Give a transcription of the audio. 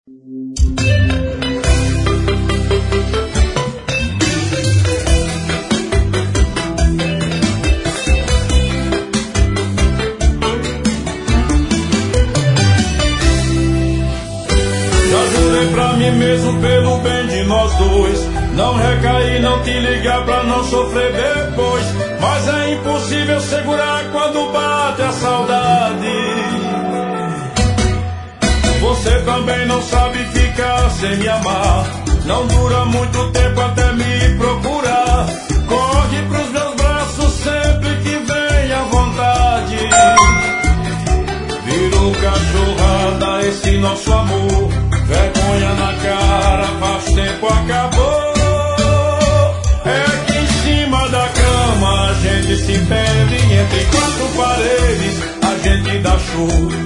Mesmo pelo bem de nós dois, não recair, não te ligar pra não sofrer depois. Mas é impossível segurar quando bate a saudade. Você também não sabe ficar sem me amar. Não dura muito tempo até me procurar. Corre pros meus braços sempre que vem à vontade. Virou cachorrada esse nosso amor. Vergonha na cara, faz tempo acabou. É que em cima da cama a gente se perde. Entre quatro paredes a gente dá show.